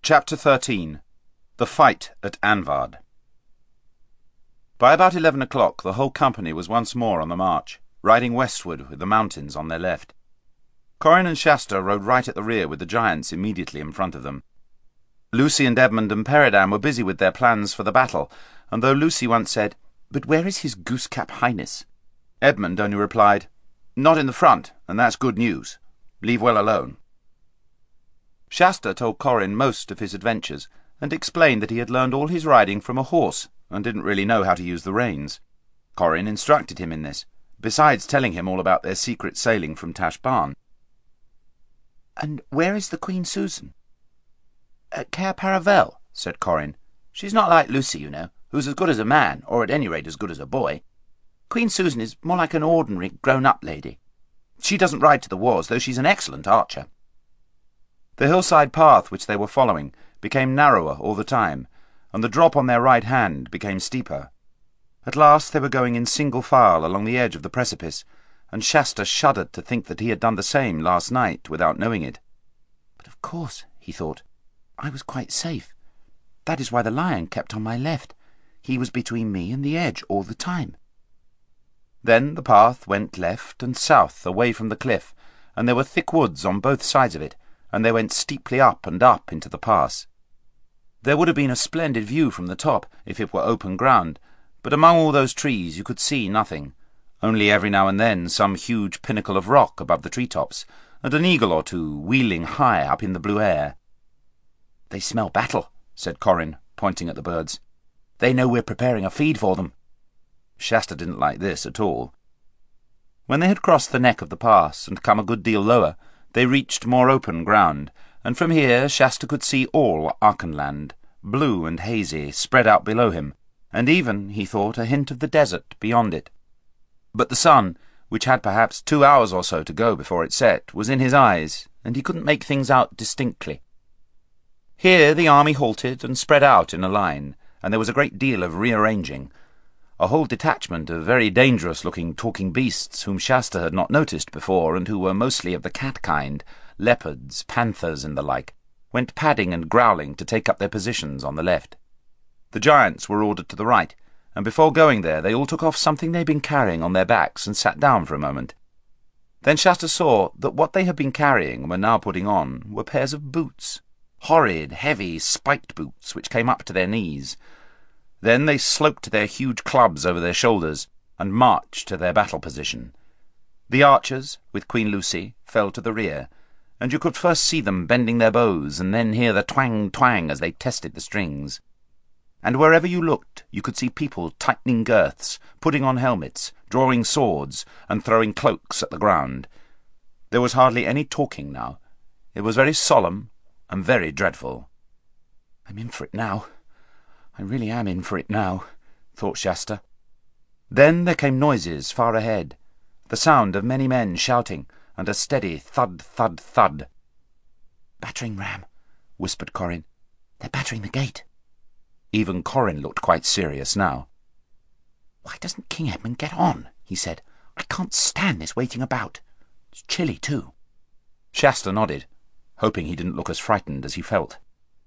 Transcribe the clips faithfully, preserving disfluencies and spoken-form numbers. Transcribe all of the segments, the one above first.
Chapter thirteen. The Fight at Anvard. By about eleven o'clock the whole company was once more on the march, riding westward with the mountains on their left. Corin and Shasta rode right at the rear with the giants immediately in front of them. Lucy and Edmund and Peredan were busy with their plans for the battle, and though Lucy once said, "But where is his goose-cap highness?" Edmund only replied, "Not in the front, and that's good news. Leave well alone." Shasta told Corin most of his adventures, and explained that he had learned all his riding from a horse, and didn't really know how to use the reins. Corin instructed him in this, besides telling him all about their secret sailing from Tashbaan. "And where is the Queen Susan?" "At Cair Paravel," said Corin. "She's not like Lucy, you know, who's as good as a man, or at any rate as good as a boy. Queen Susan is more like an ordinary grown-up lady. She doesn't ride to the wars, though she's an excellent archer." The hillside path which they were following became narrower all the time, and the drop on their right hand became steeper. At last they were going in single file along the edge of the precipice, and Shasta shuddered to think that he had done the same last night without knowing it. "But of course," he thought, "I was quite safe. That is why the lion kept on my left. He was between me and the edge all the time." Then the path went left and south away from the cliff, and there were thick woods on both sides of it, and they went steeply up and up into the pass. There would have been a splendid view from the top if it were open ground, but among all those trees you could see nothing, only every now and then some huge pinnacle of rock above the treetops, and an eagle or two wheeling high up in the blue air. "They smell battle," said Corin, pointing at the birds. "They know we're preparing a feed for them." Shasta didn't like this at all. When they had crossed the neck of the pass and come a good deal lower, they reached more open ground, and from here Shasta could see all Archenland, blue and hazy, spread out below him, and even, he thought, a hint of the desert beyond it. But the sun, which had perhaps two hours or so to go before it set, was in his eyes, and he couldn't make things out distinctly. Here the army halted and spread out in a line, and there was a great deal of rearranging. A whole detachment of very dangerous-looking talking beasts whom Shasta had not noticed before, and who were mostly of the cat kind, leopards, panthers, and the like, went padding and growling to take up their positions on the left. The giants were ordered to the right, and before going there they all took off something they had been carrying on their backs and sat down for a moment. Then Shasta saw that what they had been carrying and were now putting on were pairs of boots, horrid, heavy, spiked boots which came up to their knees. Then they sloped their huge clubs over their shoulders and marched to their battle position. The archers, with Queen Lucy, fell to the rear, and you could first see them bending their bows and then hear the twang-twang as they tested the strings. And wherever you looked you could see people tightening girths, putting on helmets, drawing swords, and throwing cloaks at the ground. There was hardly any talking now. It was very solemn and very dreadful. "I'm in for it now. I really am in for it now," thought Shasta. Then there came noises far ahead, the sound of many men shouting, and a steady thud, thud, thud. "Battering ram," whispered Corin. "They're battering the gate." Even Corin looked quite serious now. "Why doesn't King Edmund get on?" he said. "I can't stand this waiting about. It's chilly, too." Shasta nodded, hoping he didn't look as frightened as he felt.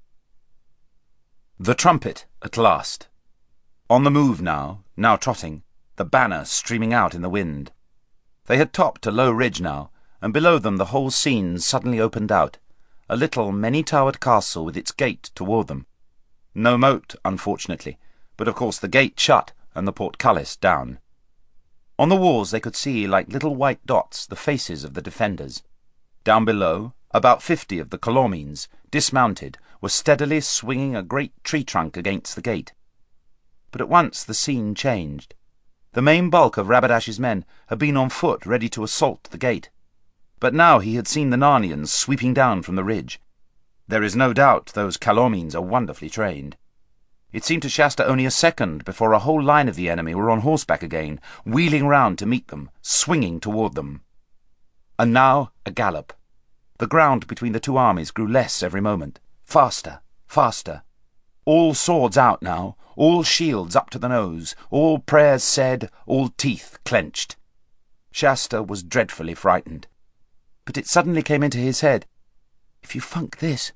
The trumpet, at last. On the move now, now trotting, the banner streaming out in the wind. They had topped a low ridge now, and below them the whole scene suddenly opened out, a little many-towered castle with its gate toward them. No moat, unfortunately, but of course the gate shut and the portcullis down. On the walls they could see, like little white dots, the faces of the defenders. Down below, about fifty of the Calormenes, dismounted, were steadily swinging a great tree-trunk against the gate. But at once the scene changed. The main bulk of Rabadash's men had been on foot ready to assault the gate. But now he had seen the Narnians sweeping down from the ridge. There is no doubt those Calormenes are wonderfully trained. It seemed to Shasta only a second before a whole line of the enemy were on horseback again, wheeling round to meet them, swinging toward them. And now a gallop. The ground between the two armies grew less every moment. Faster, faster. All swords out now, all shields up to the nose, all prayers said, all teeth clenched. Shasta was dreadfully frightened. But it suddenly came into his head, "If you funk this,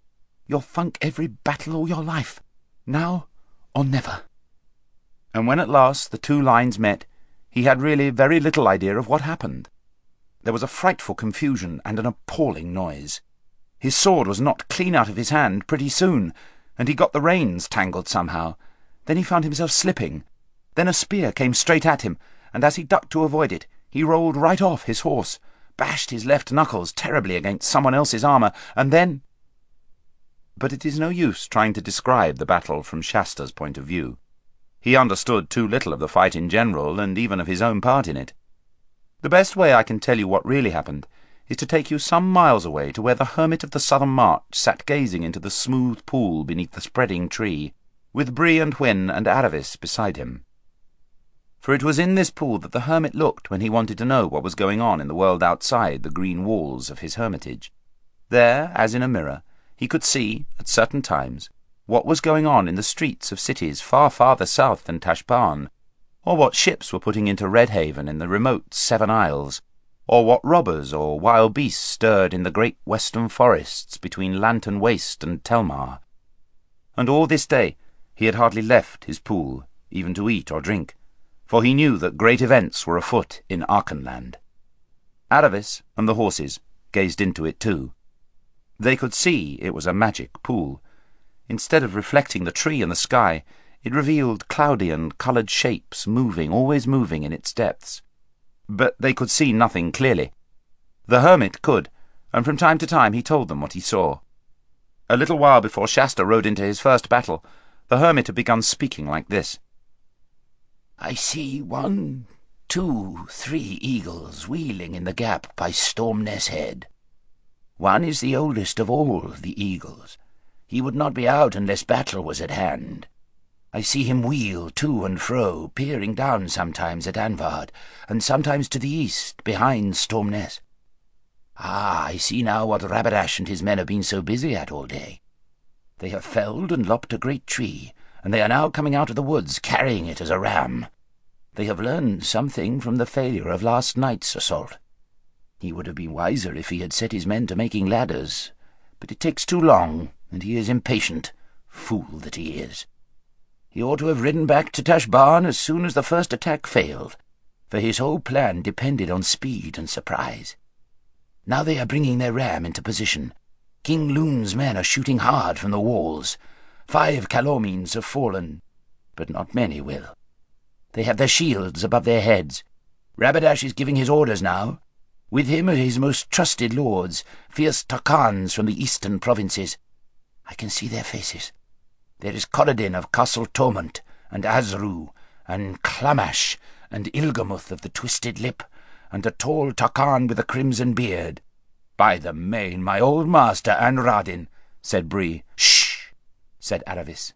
You'll funk every battle all your life, now or never." And when at last the two lines met, he had really very little idea of what happened. There was a frightful confusion and an appalling noise. His sword was knocked clean out of his hand pretty soon, and he got the reins tangled somehow. Then he found himself slipping. Then a spear came straight at him, and as he ducked to avoid it, he rolled right off his horse, bashed his left knuckles terribly against someone else's armour, and then— But it is no use trying to describe the battle from Shasta's point of view. He understood too little of the fight in general, and even of his own part in it. The best way I can tell you what really happened is to take you some miles away to where the hermit of the Southern March sat gazing into the smooth pool beneath the spreading tree, with Bree and Hwin and Aravis beside him. For it was in this pool that the hermit looked when he wanted to know what was going on in the world outside the green walls of his hermitage. There, as in a mirror, he could see, at certain times, what was going on in the streets of cities far farther south than Tashbaan, or what ships were putting into Redhaven in the remote Seven Isles, or what robbers or wild beasts stirred in the great western forests between Lantern Waste and Telmar. And all this day he had hardly left his pool, even to eat or drink, for he knew that great events were afoot in Archenland. Aravis and the horses gazed into it too. They could see it was a magic pool. Instead of reflecting the tree and the sky, it revealed cloudy and coloured shapes moving, always moving in its depths. But they could see nothing clearly. The hermit could, and from time to time he told them what he saw. A little while before Shasta rode into his first battle, the hermit had begun speaking like this. "I see one, two, three eagles wheeling in the gap by Stormness Head. One is the oldest of all the eagles. He would not be out unless battle was at hand. I see him wheel to and fro, peering down sometimes at Anvard, and sometimes to the east, behind Stormness. Ah, I see now what Rabadash and his men have been so busy at all day. They have felled and lopped a great tree, and they are now coming out of the woods, carrying it as a ram. They have learned something from the failure of last night's assault. He would have been wiser if he had set his men to making ladders, but it takes too long, and he is impatient, fool that he is. He ought to have ridden back to Tashbaan as soon as the first attack failed, for his whole plan depended on speed and surprise. Now they are bringing their ram into position. King Loon's men are shooting hard from the walls. Five Calormenes have fallen, but not many will. They have their shields above their heads. Rabadash is giving his orders now. With him are his most trusted lords, fierce Tarkans from the eastern provinces. I can see their faces. There is Corridin of Castle Torment, and Azru, and Clamash, and Ilgamuth of the Twisted Lip, and a tall Tarkan with a crimson beard. By the main, my old master Anradin, said Bree. Shh, said Aravis.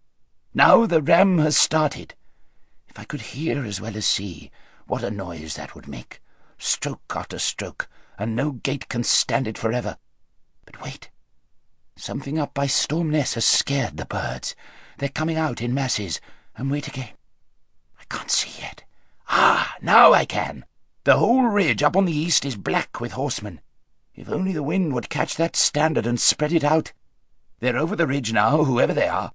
Now the ram has started. If I could hear as well as see, what a noise that would make. Stroke after stroke, and no gate can stand it forever. But wait. Something up by Stormness has scared the birds. They're coming out in masses, and wait again. I can't see yet. Ah, now I can. The whole ridge up on the east is black with horsemen. If only the wind would catch that standard and spread it out. They're over the ridge now, whoever they are.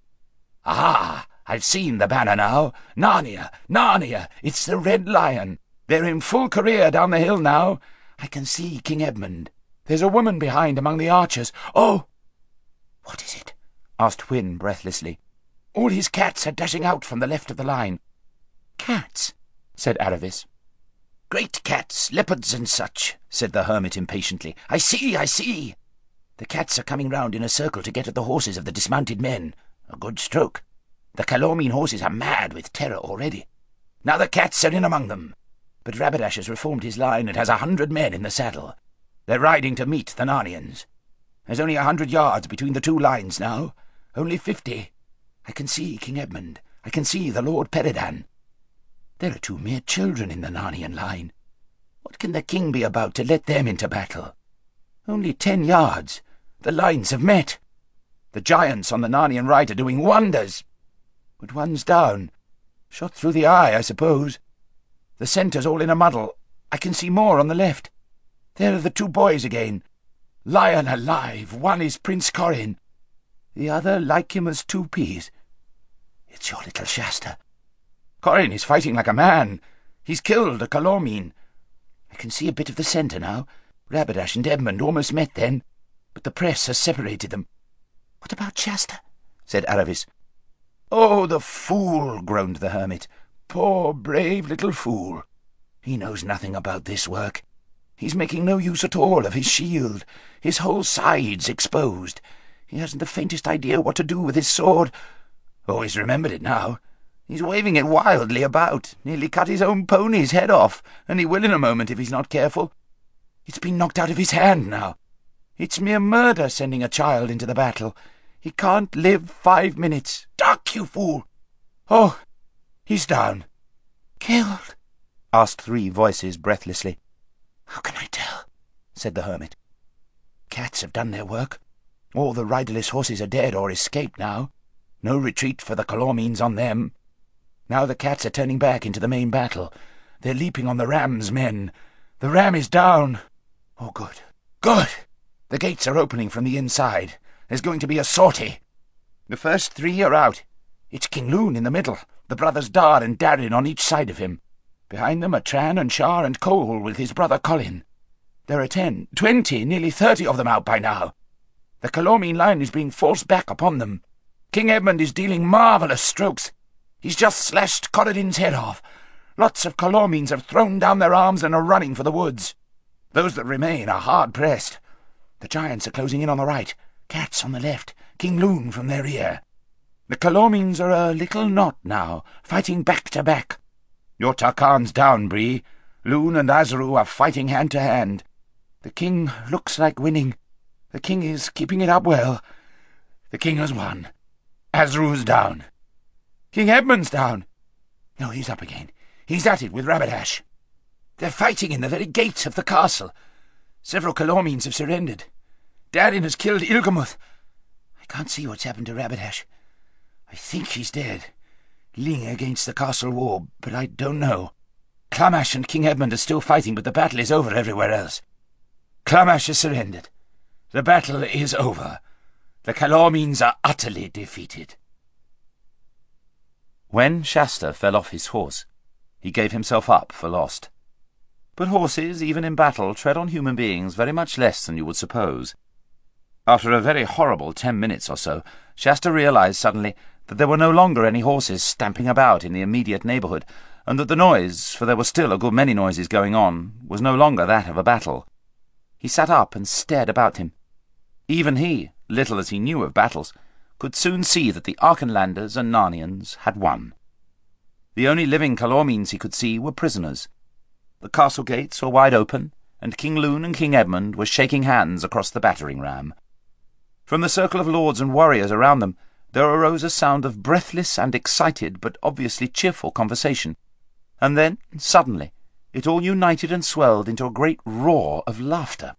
Ah, I've seen the banner now. Narnia, Narnia, it's the Red Lion. They're in full career down the hill now. I can see King Edmund. There's a woman behind among the archers. Oh! What is it? Asked Hwin breathlessly. All his cats are dashing out from the left of the line. Cats? Said Aravis. Great cats, leopards and such, said the hermit impatiently. I see, I see. The cats are coming round in a circle to get at the horses of the dismounted men. A good stroke. The Calormene horses are mad with terror already. Now the cats are in among them. But Rabadash has reformed his line and has a hundred men in the saddle. They're riding to meet the Narnians. There's only a hundred yards between the two lines now. Only fifty. I can see King Edmund. I can see the Lord Peridan. There are two mere children in the Narnian line. What can the king be about to let them into battle? Only ten yards. The lines have met. The giants on the Narnian right are doing wonders. But one's down. Shot through the eye, I suppose. The centre's all in a muddle. I can see more on the left. There are the two boys again. Lion alive, one is Prince Corin. the other like him as two peas. It's your little Shasta. Corin is fighting like a man. He's killed a Calormene. I can see a bit of the centre now. Rabadash and Edmund almost met then, but the press has separated them. What about Shasta? Said Aravis. Oh, the fool, groaned the hermit. Poor, brave little fool. He knows nothing about this work. He's making no use at all of his shield. His whole side's exposed. He hasn't the faintest idea what to do with his sword. Oh, he's remembered it now. He's waving it wildly about, nearly cut his own pony's head off, and he will in a moment if he's not careful. It's been knocked out of his hand now. It's mere murder sending a child into the battle. He can't live five minutes. Duck, you fool! Oh, he's down. Killed? Asked three voices breathlessly. How can I tell? Said the hermit. Cats have done their work. All the riderless horses are dead or escaped now. No retreat for the Calormenes on them. Now the cats are turning back into the main battle. They're leaping on the ram's men. The ram is down. Oh, good. Good! The gates are opening from the inside. There's going to be a sortie. The first three are out. It's King Lune in the middle, the brothers Dar and Darin on each side of him. Behind them are Tran and Shar and Cole with his brother Colin. There are ten, twenty, nearly thirty of them out by now. The Calormene line is being forced back upon them. King Edmund is dealing marvellous strokes. He's just slashed Corridin's head off. Lots of Calormenes have thrown down their arms and are running for the woods. Those that remain are hard-pressed. The giants are closing in on the right, cats on the left, King Lune from their rear. The Calormenes are a little knot now, fighting back-to-back. Your Tarkhan's down, Bree. Lune and Azru are fighting hand-to-hand. The king looks like winning. The king is keeping it up well. The king has won. Azru's down. King Edmund's down. No, he's up again. He's at it with Rabadash. They're fighting in the very gates of the castle. Several Calormenes have surrendered. Darin has killed Ilgamuth. I can't see what's happened to Rabadash. I think he's dead, leaning against the castle wall, but I don't know. Clamash and King Edmund are still fighting, but the battle is over everywhere else. Clamash has surrendered. The battle is over. The Calormenes are utterly defeated. When Shasta fell off his horse, he gave himself up for lost. But horses, even in battle, tread on human beings very much less than you would suppose. After a very horrible ten minutes or so, Shasta realized suddenly that there were no longer any horses stamping about in the immediate neighbourhood, and that the noise, for there were still a good many noises going on, was no longer that of a battle. He sat up and stared about him. Even he, little as he knew of battles, could soon see that the Archenlanders and Narnians had won. The only living Calormenes he could see were prisoners. The castle gates were wide open, and King Lune and King Edmund were shaking hands across the battering ram. From the circle of lords and warriors around them there arose a sound of breathless and excited but obviously cheerful conversation, and then, suddenly, it all united and swelled into a great roar of laughter.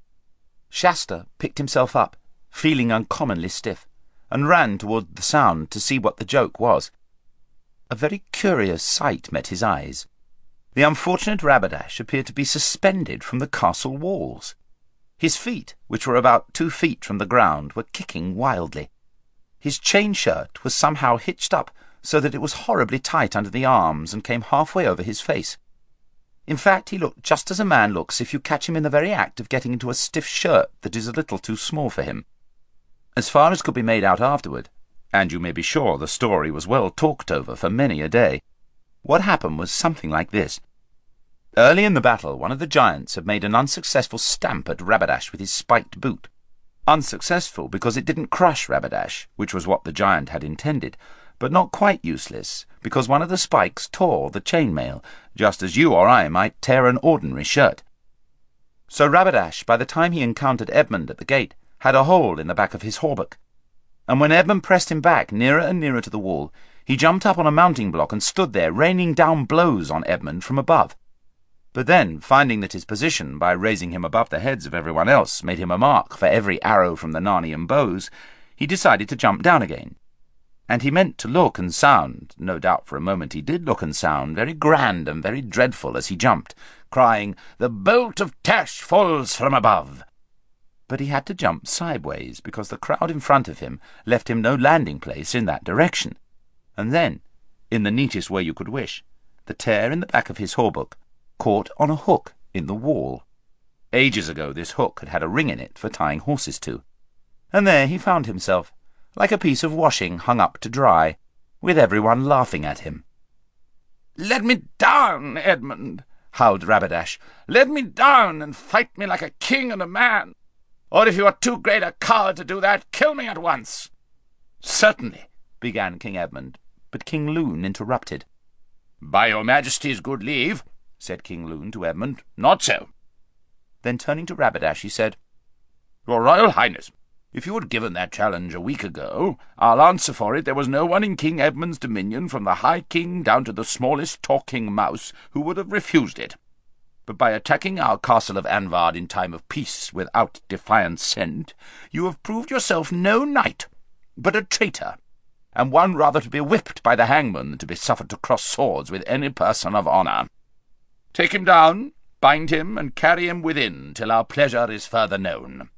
Shasta picked himself up, feeling uncommonly stiff, and ran toward the sound to see what the joke was. A very curious sight met his eyes. The unfortunate Rabadash appeared to be suspended from the castle walls. His feet, which were about two feet from the ground, were kicking wildly. His chain shirt was somehow hitched up so that it was horribly tight under the arms and came halfway over his face. In fact, he looked just as a man looks if you catch him in the very act of getting into a stiff shirt that is a little too small for him. As far as could be made out afterward, and you may be sure the story was well talked over for many a day, what happened was something like this. Early in the battle, one of the giants had made an unsuccessful stamp at Rabadash with his spiked boot. Unsuccessful because it didn't crush Rabadash, which was what the giant had intended, but not quite useless because one of the spikes tore the chainmail, just as you or I might tear an ordinary shirt. So Rabadash, by the time he encountered Edmund at the gate, had a hole in the back of his hauberk, and when Edmund pressed him back nearer and nearer to the wall, he jumped up on a mounting block and stood there, raining down blows on Edmund from above. But then, finding that his position, by raising him above the heads of everyone else, made him a mark for every arrow from the Narnian bows, he decided to jump down again. And he meant to look and sound, no doubt for a moment he did look and sound, very grand and very dreadful as he jumped, crying, "The bolt of Tash falls from above!" but he had to jump sideways because the crowd in front of him left him no landing place in that direction. And then, in the neatest way you could wish, the tear in the back of his hawbuck caught on a hook in the wall. Ages ago this hook had had a ring in it for tying horses to, and there he found himself, like a piece of washing hung up to dry, with everyone laughing at him. "Let me down, Edmund," howled Rabadash. "Let me down and fight me like a king and a man. Or if you are too great a coward to do that, kill me at once." "Certainly," began King Edmund, but King Lune interrupted. "By your Majesty's good leave," said King Lune to Edmund, "not so." Then turning to Rabadash he said, "Your Royal Highness, if you had given that challenge a week ago, I'll answer for it there was no one in King Edmund's dominion, from the High King down to the smallest talking mouse, who would have refused it. But by attacking our castle of Anvard in time of peace without defiance sent, you have proved yourself no knight, but a traitor, and one rather to be whipped by the hangman than to be suffered to cross swords with any person of honour. Take him down, bind him, and carry him within till our pleasure is further known."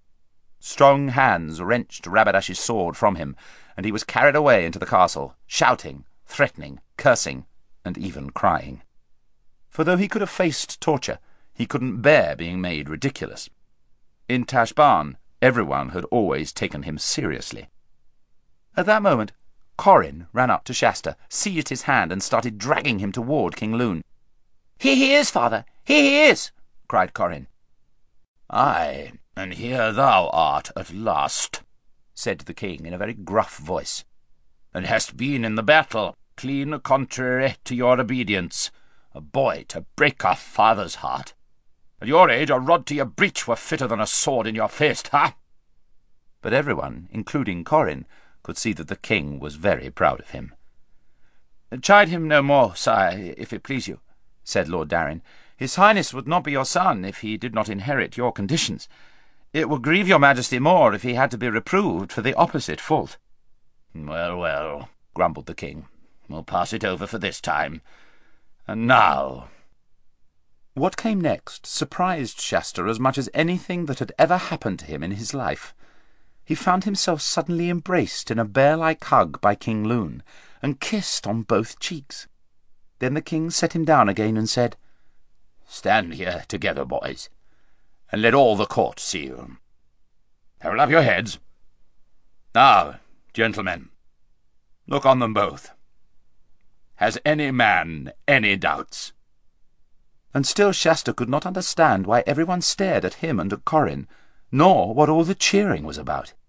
Strong hands wrenched Rabadash's sword from him, and he was carried away into the castle, shouting, threatening, cursing, and even crying. For though he could have faced torture, he couldn't bear being made ridiculous. In Tashbaan, everyone had always taken him seriously. At that moment, Corin ran up to Shasta, seized his hand, and started dragging him toward King Lune. "Here he is, father! Here he is!" cried Corin. "Aye, and here thou art at last," said the king in a very gruff voice, "and hast been in the battle, clean contrary to your obedience, a boy to break a father's heart. At your age a rod to your breech were fitter than a sword in your fist, ha?" But everyone, including Corin, could see that the king was very proud of him. "Chide him no more, sire, if it please you," said Lord Darren. "His Highness would not be your son if he did not inherit your conditions. It would grieve your Majesty more if he had to be reproved for the opposite fault." "Well, well," grumbled the king, "we'll pass it over for this time. And now—" What came next surprised Shasta as much as anything that had ever happened to him in his life. He found himself suddenly embraced in a bear-like hug by King Lune, and kissed on both cheeks. Then the king set him down again and said, "Stand here together, boys, and let all the court see you. Hold up your heads. Now, gentlemen, look on them both. Has any man any doubts?" And still Shasta could not understand why everyone stared at him and at Corin, nor what all the cheering was about.